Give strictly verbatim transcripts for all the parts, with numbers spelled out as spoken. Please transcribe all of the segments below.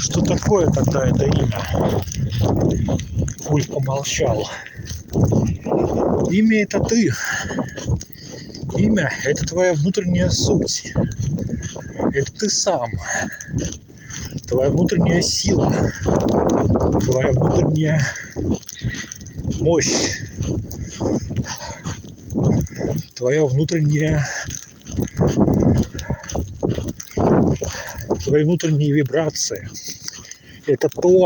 Что такое тогда это имя? Пуль помолчал. Имя — это ты. Имя — это твоя внутренняя суть. Это ты сам. Твоя внутренняя сила. Твоя внутренняя мощь. Твоя внутренняя... Твои внутренние вибрации. Это то...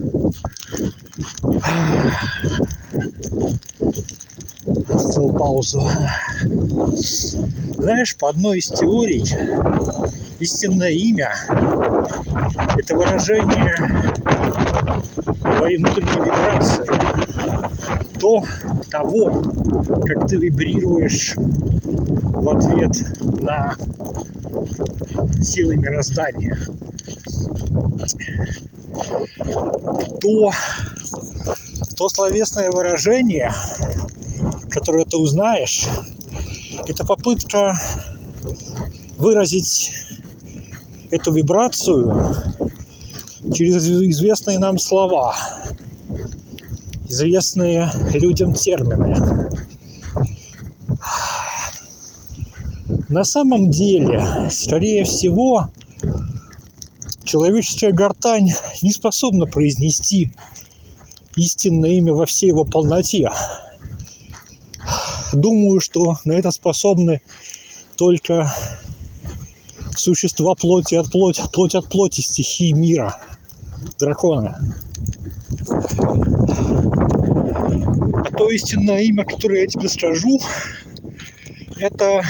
Сделал паузу. Знаешь, по одной из теорий, истинное имя — это выражение твоей внутренней вибрации, то того, как ты вибрируешь в ответ на силы мироздания. То, то словесное выражение, которое ты узнаешь, это попытка выразить эту вибрацию через известные нам слова, известные людям термины. На самом деле, скорее всего, человеческая гортань не способна произнести истинное имя во всей его полноте. Думаю, что на это способны только существа плоти от плоти, плоть от плоти стихии мира, драконы. А то истинное имя, которое я тебе скажу, это,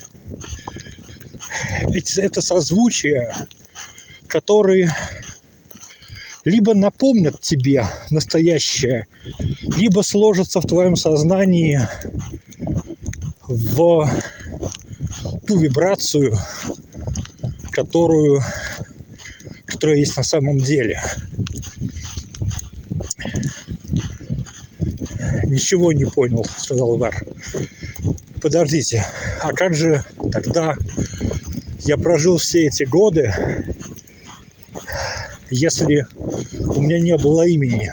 это созвучие, которые либо напомнят тебе настоящее, либо сложатся в твоем сознании в ту вибрацию, которую, которая есть на самом деле. Ничего не понял, сказал Ивар. Подождите, а как же тогда я прожил все эти годы, если у меня не было имени?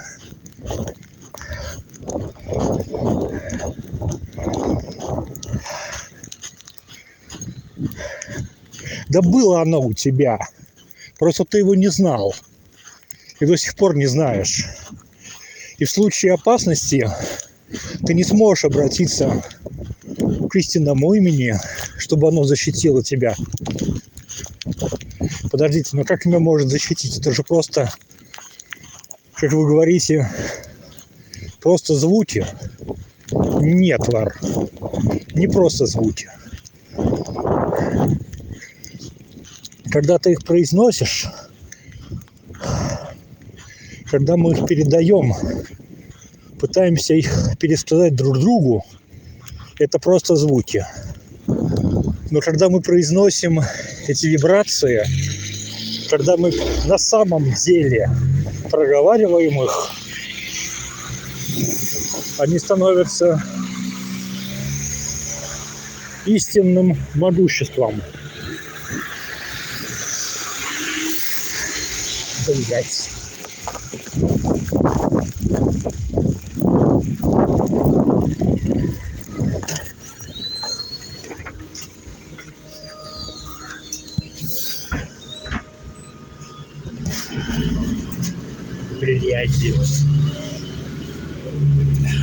Да было оно у тебя, просто ты его не знал и до сих пор не знаешь. И в случае опасности ты не сможешь обратиться к истинному имени, чтобы оно защитило тебя. Подождите, но как имя может защитить? Это же просто, как вы говорите, просто звуки. Нет, Вар, не просто звуки. Когда ты их произносишь, когда мы их передаем, пытаемся их пересказать друг другу, это просто звуки. Но когда мы произносим эти вибрации, когда мы на самом деле проговариваем их, они становятся истинным могуществом. Блять. Блять.